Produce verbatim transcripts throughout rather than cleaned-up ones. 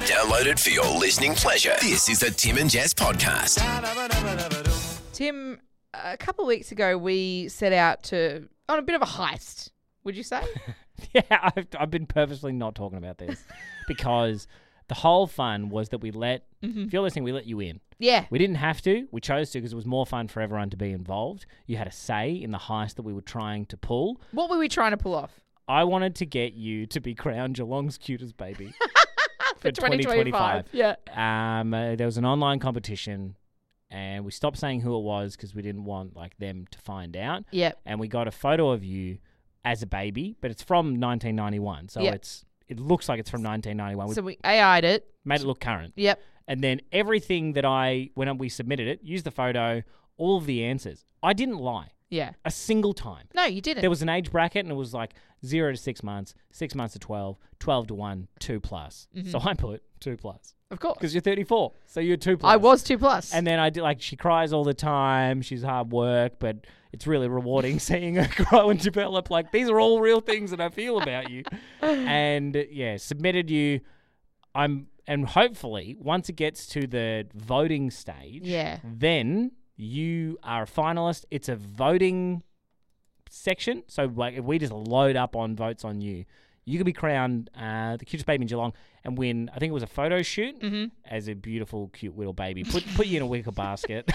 Download it for your listening pleasure. This is the Tim and Jess podcast. Tim, a couple of weeks ago, we set out to on a bit of a heist, would you say? Yeah, I've, I've been purposely not talking about this because the whole fun was that we let, Mm-hmm. if you're listening, we let you in. Yeah. We didn't have to. We chose to because it was more fun for everyone to be involved. You had a say in the heist that we were trying to pull. What were we trying to pull off? I wanted to get you to be crowned Geelong's cutest baby For twenty twenty-five. Yeah. Um, uh, there was an online competition, and we stopped saying who it was because we didn't want like them to find out. Yep. And we got a photo of you as a baby, but it's from nineteen ninety-one, so Yep. it's it looks like it's from nineteen ninety-one. We So we A I'd it. made it look current. Yep. And then everything that I, when we submitted it, used the photo, all of the answers. I didn't lie Yeah. a single time. No, you didn't. There was an age bracket, and it was like zero to six months, six months to twelve, twelve to one, two plus. So I put two plus of course. because you're thirty-four, so you're two plus. I was two plus. And then I did like she cries all the time. She's hard work, but it's really rewarding seeing her grow and develop. Like these are all real things that I feel about you. And yeah, submitted you. I'm and hopefully once it gets to the voting stage, Yeah. then you are a finalist. It's a voting section. So like if we just load up on votes on you, you could be crowned uh, the cutest baby in Geelong and win, I think it was a photo shoot Mm-hmm. as a beautiful, cute little baby. Put put you in a wicker basket.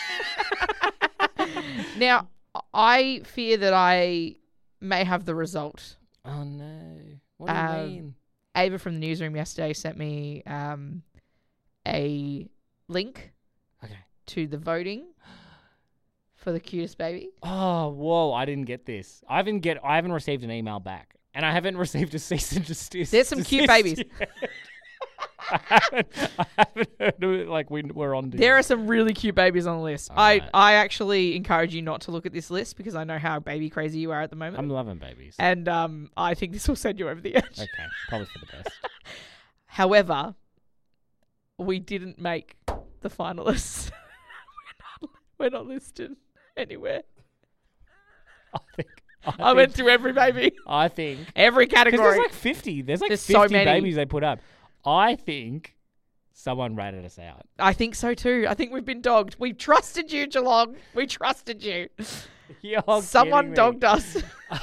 Now, I fear that I may have the result. Oh, no. What do you Um, mean? Ava from the newsroom yesterday sent me um, a link Okay. to the voting for the cutest baby. Oh, whoa. I didn't get this. I haven't get. I haven't received an email back. And I haven't received a cease and desist. There's some cute desist babies. yet. I haven't, I haven't heard of it like we, we're on to There you. are some really cute babies on the list. All I, right. I actually encourage you not to look at this list because I know how baby crazy you are at the moment. I'm loving babies. and um, I think this will send you over the edge. Okay. Probably for the best. However, we didn't make the finalists. we're, not, we're not listed anywhere. I think. I, I went think, through every baby, I think. every Because category. there's like fifty. There's like There's fifty so many. babies they put up. I think someone ratted us out. I think so too. I think we've been dogged. We trusted you, Geelong. We trusted you. You're Someone kidding dogged me. us.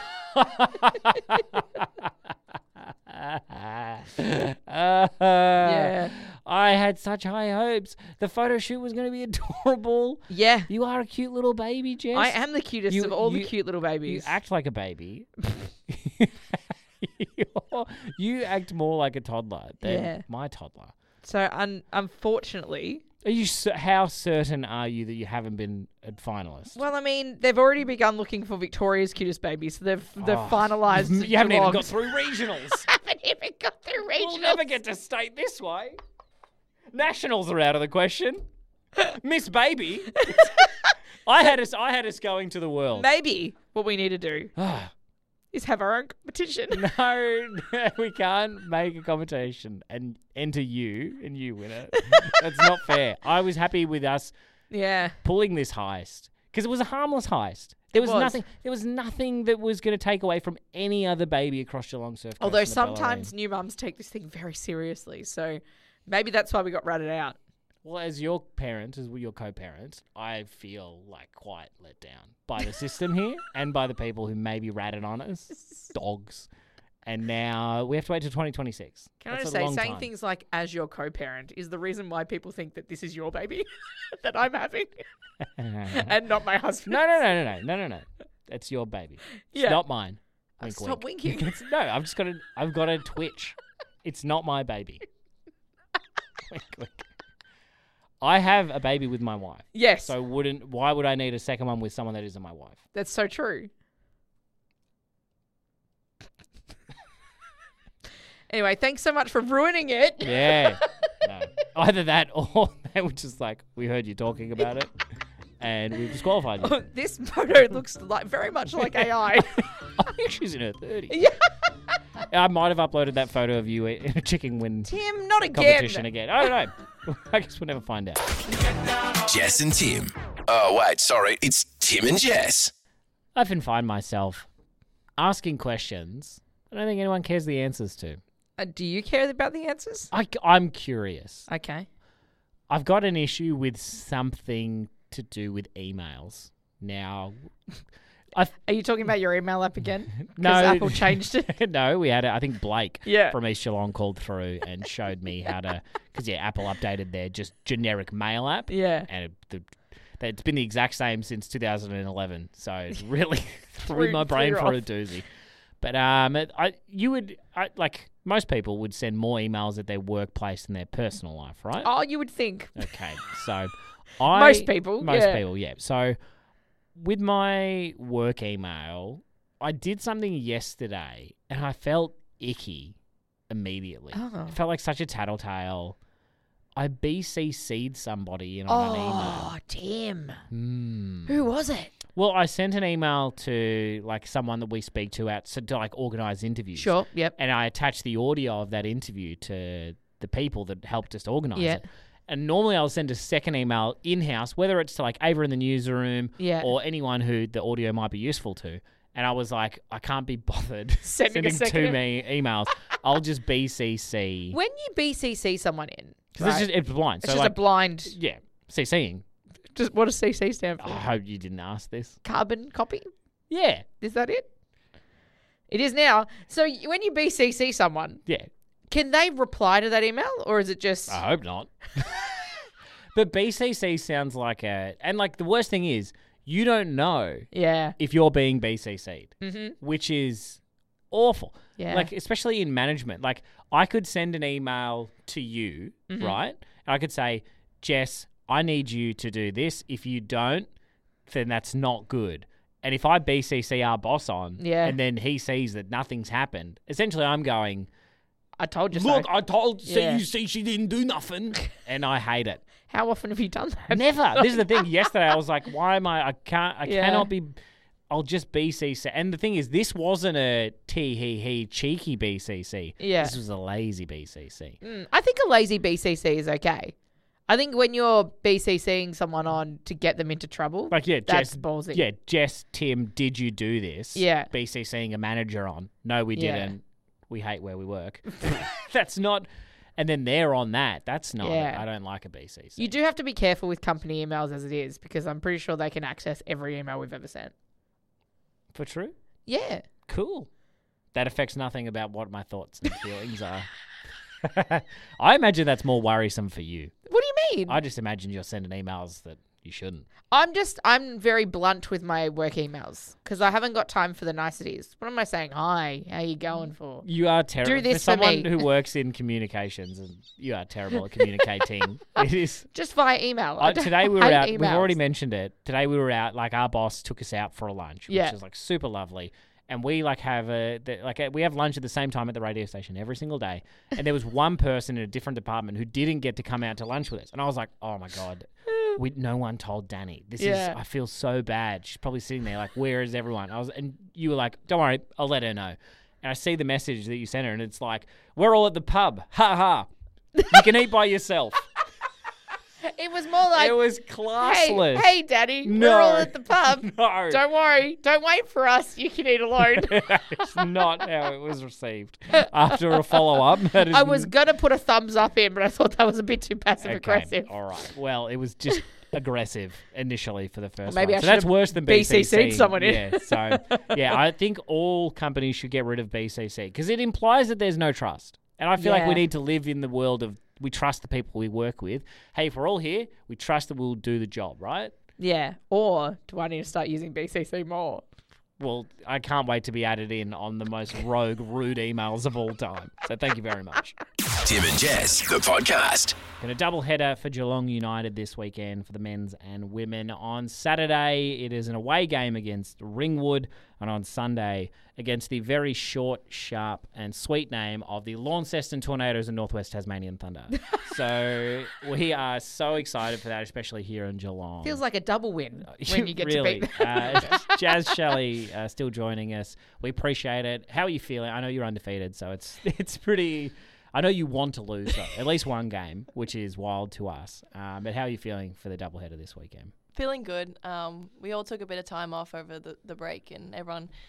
Uh, Yeah. I had such high hopes. The photo shoot was going to be adorable. Yeah. You are a cute little baby, Jess. I am the cutest You- of all the you- cute little You babies. act like a baby. You're- you act more like a toddler than Yeah. my toddler. So un- unfortunately, Are you? cer- How certain are you that you haven't been a finalist? well, I mean, they've already begun looking for Victoria's cutest baby, so they've they've Oh, finalised. You haven't even got Geelong's. through regionals. haven't even got through regionals. We'll never get to state this way. Nationals are out of the question. Miss Baby. I had us. I had us going to the world. Maybe what we need to do Ah, is have our own competition. no, no, we can't make a competition and enter you and you win it. That's not fair. I was happy with us Yeah. pulling this heist because it was a harmless heist. There was, was. nothing. There was nothing that was going to take away from any other baby across Geelong Surf Coast Although and the sometimes Bellarine. new mums take this thing very seriously, so maybe that's why we got ratted out. Well, as your parent, as your co-parent, I feel like quite let down by the system here and by the people who maybe ratted on us, dogs. And now we have to wait till twenty twenty-six. Can That's I just a say, long saying time. things like "as your co-parent" is the reason why people think that this is your baby that I'm having no, and not my husband. no, no, no, no, no, no, no. It's your baby. It's Yeah. not mine. Oh, Wink, stop wink. winking. It's, no, I've just got to. I've got to twitch. It's not my baby. Wink, wink. I have a baby with my wife. Yes, So wouldn't? Why would I need a second one with someone that isn't my wife? that's so true. Anyway, thanks so much for ruining it. Yeah. No. Either that or they were just like, we heard you talking about it and we've disqualified you. This photo looks like very much like A I. I think she's in her thirties. Yeah. I might have uploaded that photo of you in a chicken win Tim, not again. competition again. I don't know. I guess we'll never find out. Jess and Tim. Oh, wait, sorry. It's Tim and Jess. I often find myself asking questions I don't think anyone cares the answers to. Uh, do you care about the answers? I, I'm curious. Okay. I've got an issue with something to do with emails. Now, I Are you talking about your email app again? no, Because Apple changed it. no, we had a, I think Blake Yeah. from East Geelong called through and showed me how to, because yeah, Apple updated their just generic mail app, Yeah. and it, the, it's been the exact same since two thousand eleven. So it really threw Threw- my brain threw for you a doozy. But um, it, I you would I, like most people would send more emails at their workplace than their personal life, right? Oh, you would think. Okay, so I Most people, most yeah. people, yeah. So with my work email, I did something yesterday, and I felt icky immediately. Oh. It felt like such a tattletale. I B C C'd somebody in on an email. Oh, Tim. Hmm. Who was it? Well, I sent an email to like someone that we speak to out so to like organise interviews. Sure. Yep. And I attached the audio of that interview to the people that helped us organise Yeah. it. And normally I'll send a second email in-house, whether it's to like Ava in the newsroom Yeah. or anyone who the audio might be useful to. And I was like, I can't be bothered Sending a sending second too em- many emails. I'll just B C C. When you B C C someone in, Because right, it's just it's blind. it's so just like, a blind. yeah, CCing. Just what does C C stand for? I hope you didn't ask this. Carbon copy. Yeah, Is that it? It is now. So y- when you B C C someone, yeah. can they reply to that email, or is it just? I hope not. But B C C sounds like a, and like the worst thing is you don't know Yeah. if you're being B C C'd, Mm-hmm. which is awful. Yeah. Like, especially in management. Like, I could send an email to you, Mm-hmm. right? And I could say, Jess, I need you to do this. If you don't, then that's not good. And if I B C C our boss on, Yeah. and then he sees that nothing's happened, essentially I'm going, I told you look, so. I told Yeah. C U C she didn't do nothing. And I hate it. How often have you done that? Never. This is the thing. Yesterday I was like, why am I, I can't, I Yeah. cannot be, I'll just B C C. And the thing is, this wasn't a tee hee hee cheeky B C C. Yeah. This was a lazy B C C. Mm, I think a lazy B C C is okay. I think when you're BCCing someone on to get them into trouble, Like, yeah, that's Jess, ballsy. yeah, Jess, Tim, did you do this? Yeah. BCCing a manager on. No, we Yeah. didn't. We hate where we work. That's not, and then they're on that. That's not, Yeah. I don't like a B C C. You do have to be careful with company emails as it is, because I'm pretty sure they can access every email we've ever sent. For true? Yeah. Cool. That affects nothing about what my thoughts and feelings are. I imagine that's more worrisome for you. What do you mean? I just imagine you're sending emails that you shouldn't. I'm just, I'm very blunt with my work emails because I haven't got time for the niceties. What am I saying? Hi, how you going for? You are terrible. Do this for for someone me. who works in communications, and you are terrible at communicating. It is. Just via email. I Uh, don't- today we I were hate out. We've emails. already mentioned it. Today we were out. Like, our boss took us out for a lunch, which Yeah. is like super lovely. And we like have a the, like a, we have lunch at the same time at the radio station every single day. And there was one person in a different department who didn't get to come out to lunch with us. And I was like, oh my god, we no one told Danny. This Yeah. is I feel so bad. She's probably sitting there like, where is everyone? I was, and you were like, don't worry, I'll let her know. And I see the message that you sent her, and it's like, we're all at the pub. Ha ha. You can eat by yourself. It was more like, It was hey, classless. hey, Daddy, No. we're all at the pub. No. Don't worry. Don't wait for us. You can eat alone. It's not how it was received. After a follow up, I was going to put a thumbs up in, but I thought that was a bit too passive aggressive. All right. Well, it was just aggressive initially for the first maybe one. I so that's should've worse than B C B C C. C'd someone in. Yeah. So yeah, I think all companies should get rid of B C C because it implies that there's no trust, and I feel like we Yeah. need to live in the world of we trust the people we work with. Hey, if we're all here, we trust that we'll do the job, right? Yeah. Or do I need to start using B C C more? Well, I can't wait to be added in on the most rogue, rude emails of all time. So thank you very much. Tim and Jess, the podcast. And a double header for Geelong United this weekend for the men's and women. On Saturday, it is an away game against Ringwood, and on Sunday against the very short, sharp, and sweet name of the Launceston Tornadoes and Northwest Tasmanian Thunder. So we are so excited for that, especially here in Geelong. Feels like a double win when you get really. to beat them. uh, Jazz Shelley uh, still joining us. We appreciate it. How are you feeling? I know you're undefeated, so it's it's pretty. I know you want to lose though, at least one game, which is wild to us. Uh, but how are you feeling for the doubleheader this weekend? Feeling good. Um, we all took a bit of time off over the, the break, and everyone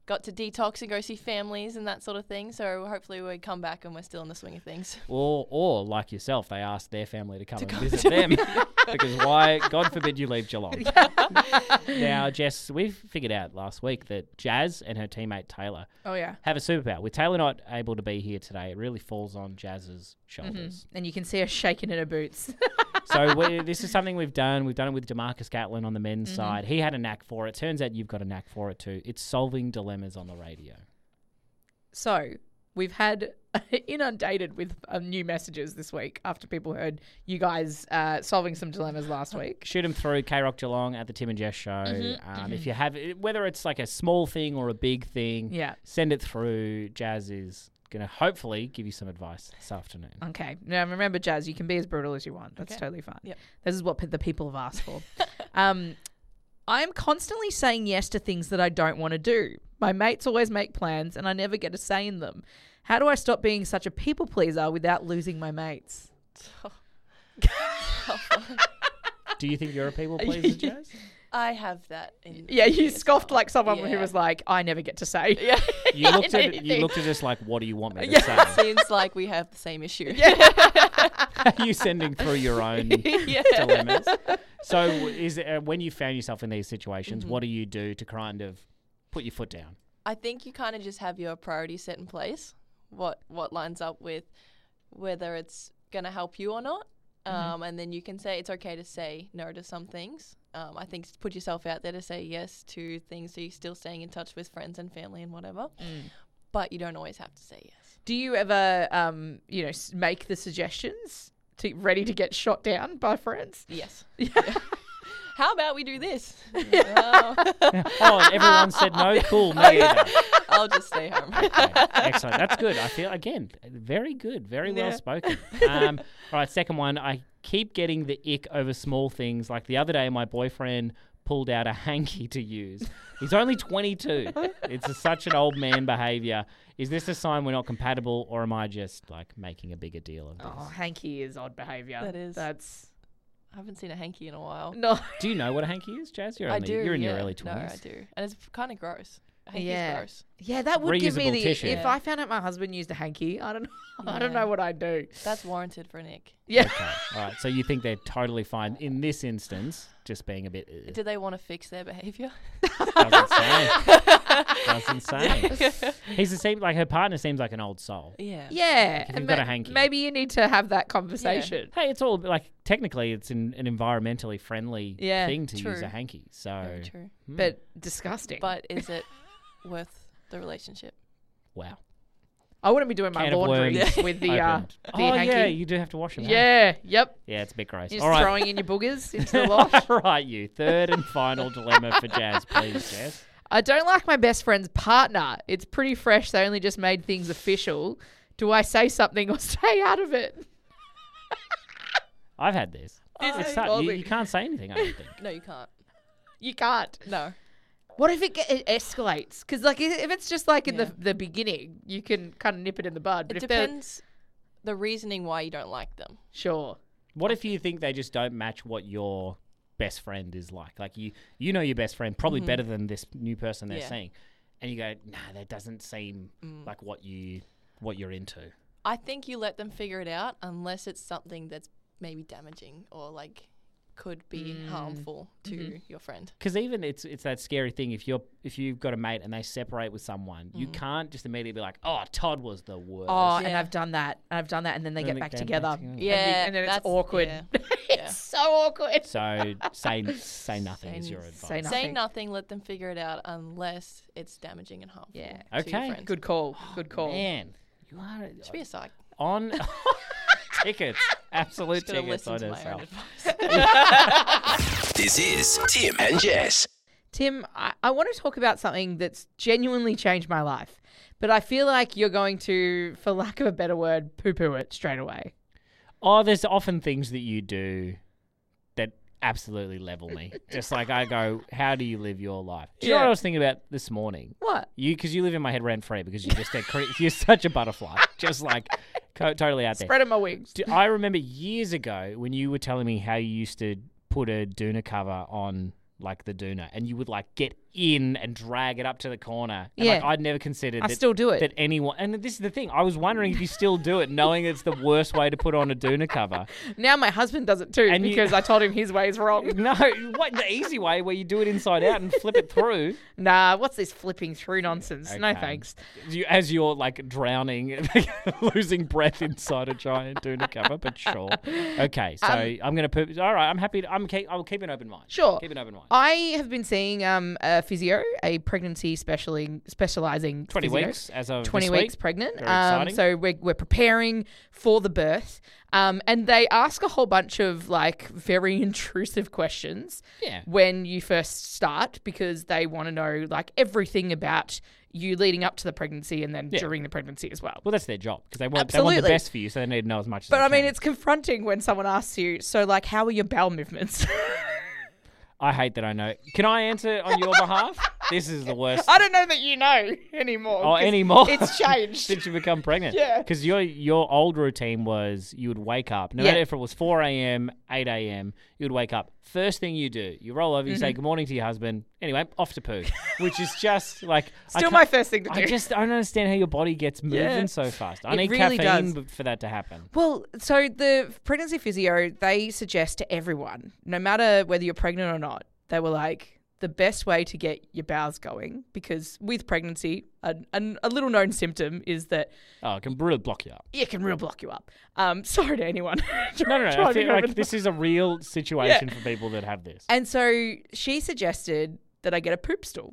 got to detox and go see families and that sort of thing. So hopefully we come back and we're still in the swing of things. Or, or like yourself, they asked their family to come and come visit to them. Because why, God forbid you leave Geelong. Now, Jess, we've figured out last week that Jazz and her teammate Taylor Oh, yeah. have a superpower. With Taylor not able to be here today, it really falls on Jazz's shoulders. And you can see her shaking in her boots. So we, this is something we've done. We've done it with DeMarcus Gatlin on the men's Mm-hmm. side. He had a knack for it. Turns out you've got a knack for it too. It's solving dilemmas on the radio. So we've had inundated with uh, new messages this week after people heard you guys uh, solving some dilemmas last week. Shoot them through K Rock Geelong at the Tim and Jess show. Mm-hmm, um, If you have, whether it's like a small thing or a big thing, Yeah. send it through. Jazz is going to hopefully give you some advice this afternoon. Okay. Now remember, Jazz, you can be as brutal as you want. That's Okay. totally fine. Yep. This is what p- the people have asked for. um, I am constantly saying yes to things that I don't want to do. My mates always make plans and I never get a say in them. How do I stop being such a people pleaser without losing my mates? Do you think you're a people pleaser, Jazz? I have that. In Yeah, in you me as scoffed well. like someone who Yeah. was like, I never get to say. Yeah. You looked at you anything. looked at us like, what do you want me to Yeah. say? Seems like we have the same issue. Are you sending through your own Yeah. dilemmas? So, is uh, when you found yourself in these situations, Mm-hmm. what do you do to kind of put your foot down? I think you kind of just have your priorities set in place. What what lines up with whether it's going to help you or not. Um, and then you can say it's okay to say no to some things. Um, I think s- put yourself out there to say yes to things so you're still staying in touch with friends and family and whatever. But you don't always have to say yes. Do you ever, um, you know, s- make the suggestions to ready to get shot down by friends? Yes. How about we do this? Oh, Oh, and everyone said no. Cool, me either. I'll just stay home. Okay, excellent. That's good. I feel again very good, very well Yeah. spoken. Um, all right, second one. I keep getting the ick over small things. Like the other day, my boyfriend pulled out a hanky to use. He's only twenty-two. It's a, such an old man behaviour. Is this a sign we're not compatible, or am I just like making a bigger deal of this? Oh, hanky is odd behaviour. That is. That's I haven't seen a hanky in a while. no. Do you know what a hanky is, Jazz? You're I only, do. You're in yeah. your early No, twenties. I do. And it's kind of gross. A hanky's Yeah. gross. Yeah, that would give me Reusable the. tissue. If Yeah. I found out my husband used a hanky, I don't know. I don't Yeah. know what I'd do. That's warranted for an ick. Yeah. Okay. All right. So you think they're totally fine in this instance, just being a bit. Uh, Do they want to fix their behaviour? doesn't say. Doesn't say. He's the same. Like her partner seems like an old soul. Yeah. Yeah. If and you've got a ma- hanky. Maybe you need to have that conversation. Hey, it's all like technically it's an, an environmentally friendly Yeah, thing to use true. a hanky. So Very true. But disgusting. But is it worth the relationship? wow. I wouldn't be doing my Can of laundry worms with the uh, opened. the oh hanky. yeah, you do have to wash them. hey? Yeah. Yep. Yeah, it's a bit gross. You're All just right. throwing in your boogers into the wash. right, you third and final dilemma for Jazz, please, Jazz. I don't like my best friend's partner. It's pretty fresh. They only just made things official. Do I say something or stay out of it? I've had this. This It's is hard. You, bothering. you can't say anything. I don't think. No, you can't. You can't. No. What if it, ge- it escalates? Because like i- if it's just like in Yeah. the the beginning, you can kind of nip it in the bud. But It if they're depends the reasoning why you don't like them. sure, What if you think they just don't match what your best friend is like? Like you, you know your best friend probably better than this new person they're Yeah. seeing, and you go, "Nah, that doesn't seem like what you what you're into." I think you let them figure it out unless it's something that's maybe damaging or like could be harmful to your friend. Because even it's it's that scary thing. If you're if you've got a mate and they separate with someone, you can't just immediately be like, "Oh, Todd was the worst." oh, and Yeah. I've done that. I've done that, and then they Then get they back get back together. together. And, Yeah, we- and then it's that's- awkward. yeah. it's Yeah. so awkward. So say say nothing is Say- your say advice. Say Say Nothing. nothing, let them figure it out unless it's damaging and harmful. Yeah. To Okay. Your friend. Good call. Good call. Man, you are Should be a psych. on tickets, absolute Just gotta tickets listen on to my own herself. advice. This is Tim and Jess. Tim, I, I want to talk about something that's genuinely changed my life, but I feel like you're going to, for lack of a better word, poo-poo it straight away. Oh, there's often things that you do that absolutely level me. Just like I go, how do you live your life? Do you know Yeah. what I was thinking about this morning? What? You, because you live in my head rent free because you just a cre- you're such a butterfly, just like co- totally out there. Spreading my wings. Do, I remember years ago when you were telling me how you used to put a doona cover on like the doona, and you would like get in and drag it up to the corner. And Yeah. like, I'd never considered I that, still do it. that anyone... And this is the thing. I was wondering if you still do it, knowing it's the worst way to put on a doona cover. Now my husband does it too And you- because I told him his way is wrong. No, what the easy way where you do it inside out and flip it through. Nah, what's this flipping through nonsense? No Okay. thanks. You, as you're like drowning, losing breath inside a giant doona cover, but sure. Okay, so Um, I'm gonna put. All right, I'm happy. To, I'm keep. I'll keep an open mind. Sure. Keep an open mind. I have been seeing um, a physio, a pregnancy specialing, specializing Twenty physio. weeks as of twenty this weeks week. pregnant. Very Um, exciting. so we're, we're preparing for the birth. Um, and they ask a whole bunch of like very intrusive questions Yeah. when you first start because they want to know like everything about you leading up to the pregnancy and then Yeah. during the pregnancy as well. Well, that's their job because they want they want the Absolutely. best for you, so they need to know as much as. But they I mean, can. it's confronting when someone asks you, so like, how are your bowel movements? I hate that I know. Can I answer on your behalf? This is the worst. I don't know that you know anymore. Oh, 'cause anymore? It's changed. Since you become pregnant. Yeah. Because your your old routine was you would wake up, no Yeah. matter if it was four a.m., eight a.m., you would wake up. First thing you do, you roll over, you Mm-hmm. say good morning to your husband. Anyway, off to poo. Which is just like... I Still can't- my first thing to do. I just I don't understand how your body gets moving Yeah. so fast. I It need really caffeine does. b- for that to happen. Well, so the pregnancy physio, they suggest to everyone, no matter whether you're pregnant or not, they were like, the best way to get your bowels going, because with pregnancy, a, a, a little known symptom is that Oh, it can really block you up. it can real block you up. Um, sorry to anyone. No, no, no. I driving feel over like the- this is a real situation for people that have this. And so she suggested that I get a poop stool.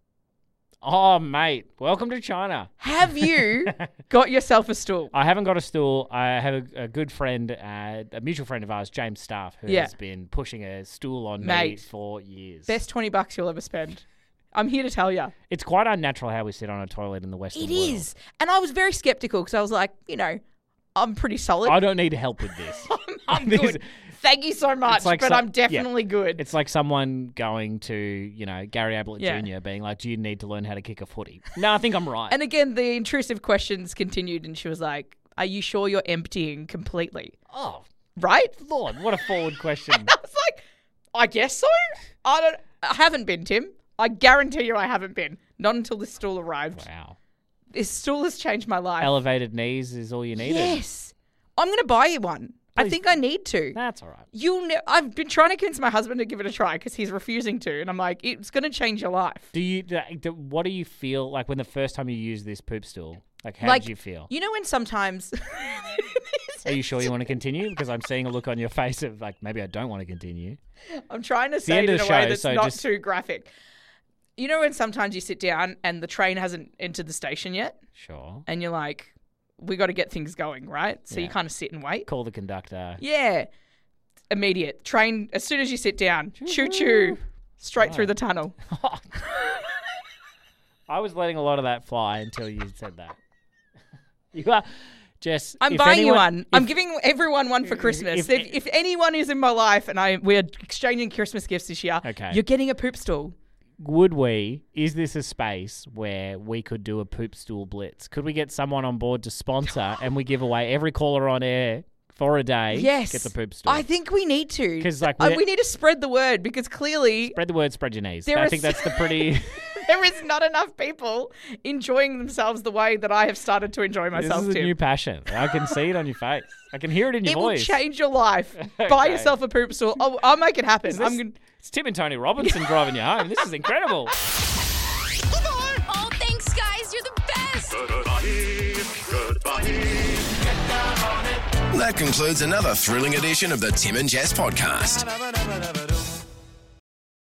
Oh, mate. Welcome to China. Have you got yourself a stool? I haven't got a stool. I have a, a good friend, uh, a mutual friend of ours, James Staff, who Yeah. has been pushing a stool on me Mate. for years. Best twenty bucks you'll ever spend. I'm here to tell you. It's quite unnatural how we sit on a toilet in the Western It world. is. And I was very skeptical because I was like, you know, I'm pretty solid. I don't need help with this. I'm This- good. Thank you so much, like but so- I'm definitely good. It's like someone going to, you know, Gary Ablett Yeah. Junior being like, do you need to learn how to kick a footy? No, I think I'm right. And again, the intrusive questions continued, and she was like, are you sure you're emptying completely? oh, Right? Lord, what a forward question. I was like, I guess so. I don't. I haven't been, Tim. I guarantee you, I haven't been. Not until this stool arrived. Wow. This stool has changed my life. Elevated knees is all you needed. Yes, I'm gonna buy you one. I Please. think I need to. That's all right. You'll. Ne- I've been trying to convince my husband to give it a try because he's refusing to, and I'm like, it's gonna change your life. Do you? Do, do- what do you feel like when the first time you used this poop stool? Like, how Like, did you feel? You know when sometimes. Are you sure you want to continue? Because I'm seeing a look on your face of like, maybe I don't want to continue. I'm trying to the say end it of in a the way show, that's so not just- too graphic. You know when sometimes you sit down and the train hasn't entered the station yet, Sure. and you're like, we got to get things going, right? So you Yeah. kind of sit and wait. Call the conductor. Yeah. Immediate. Train, as soon as you sit down, choo choo, straight through the tunnel. I was letting a lot of that fly until you said that. You are, Jess. I'm if buying you anyone- one. if- I'm giving everyone one for Christmas. if- If, if, anyone is in my life and I we're exchanging Christmas gifts this year, Okay. you're getting a poop stool. Would we? Is this a space where we could do a poop stool blitz? Could we get someone on board to sponsor and we give away every caller on air for a day? Yes. Get the poop stool. I think we need to. 'Cause, like, Uh, we're- we need to spread the word because clearly Spread the word, spread your knees. There I is- think that's the pretty. there is not enough people enjoying themselves the way that I have started to enjoy This myself is a too. new passion. I can see it on your face. I can hear it in your It voice. will change your life. Buy Okay. yourself a poop stool. I'll, I'll make it happen. Is I'm this- gonna. It's Tim and Tony Robinson driving you home. This is incredible. Oh, thanks, guys. You're the best. That concludes another thrilling edition of the Tim and Jess podcast.